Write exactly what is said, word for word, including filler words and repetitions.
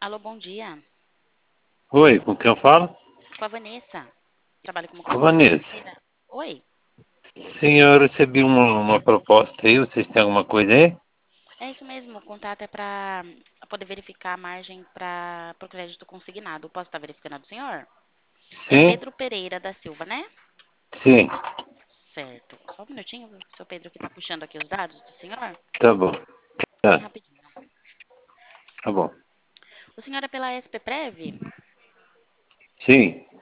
Alô, bom dia. Oi, com quem eu falo? Com a Vanessa. Trabalho como Ô, consultora Vanessa, financeira. Oi. sim, eu recebi uma, uma proposta aí, vocês têm alguma coisa aí? É isso mesmo. O contato é para poder verificar a margem para o crédito consignado. Posso estar verificando a do senhor? É Sim? Pedro Pereira da Silva, né? Sim, Certo. Só um minutinho, seu Pedro, que está puxando aqui os dados do senhor. tá bom, Bem tá, rapidinho. tá bom. O senhor é pela S P Prev? Sim,